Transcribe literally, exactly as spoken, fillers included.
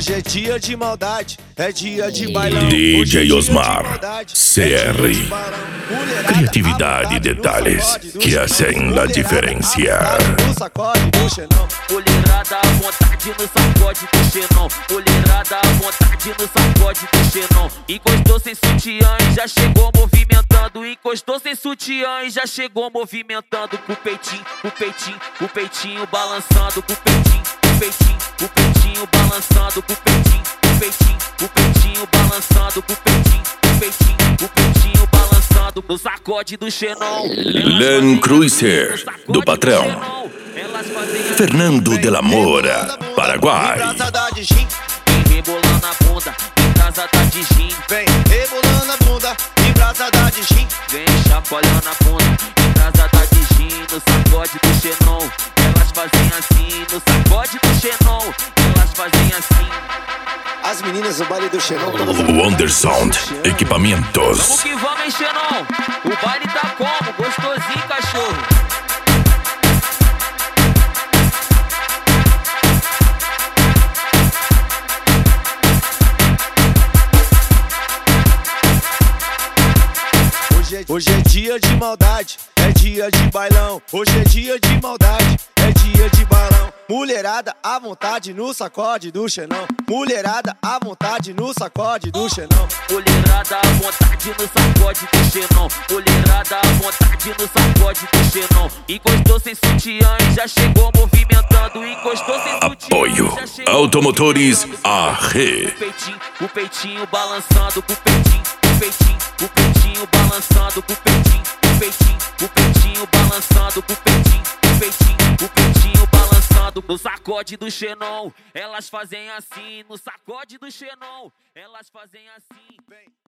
Hoje é dia de maldade, é dia de bailão. D J Osmar, maldade, C R. Criatividade e detalhes que hacen a diferença. Mulherada à vontade no sacode do xenon. Mulherada à vontade no sacode do xenon. Encostou sem sutiã e já chegou movimentando. Encostou sem sutiã e já chegou movimentando. Com o peitinho, com o peitinho, com o peitinho balançando. Com o peitinho, com o peitinho, com o peitinho balançando. Com o peitinho, com o peitinho, com o peitinho balançando. Com o peitinho, com o peitinho, com o peitinho balançando. No sacode do xenon. Land Cruiser do patrão Fernando de la Mora, Paraguai. Vem rebolando a bunda, em casa da de gin. Vem rebolando a bunda, em brasa da de gin. Vem chacoalhando a bunda, em casa da de gin. No sacode do xenon, elas fazem assim. No sacode do xenon, elas fazem assim. As meninas do baile do xenon. Wondersound Equipamentos. Vamos que vamos, hein, xenon? O baile tá como? Gostosinho, cachorro. Hoje é dia de maldade, é dia de bailão. Hoje é dia de maldade, é dia de bailão. Mulherada à vontade no sacode do xenon. Mulherada à vontade no sacode do xenon. Mulherada à vontade no sacode do xenon. Mulherada à vontade no sacode do xenon. Encostou sem sutiã e já chegou movimentando. Encostou sem sutiã. Apoio Automotores A R. O peitinho, o peitinho balançando. Com o peitinho, o peitinho, o peitinho balançando. Com o peitinho, o peitinho, o peitinho balançando. Com o peitinho, o peitinho, o peitinho balançando. No sacode do xenon, elas fazem assim. No sacode do xenon, elas fazem assim.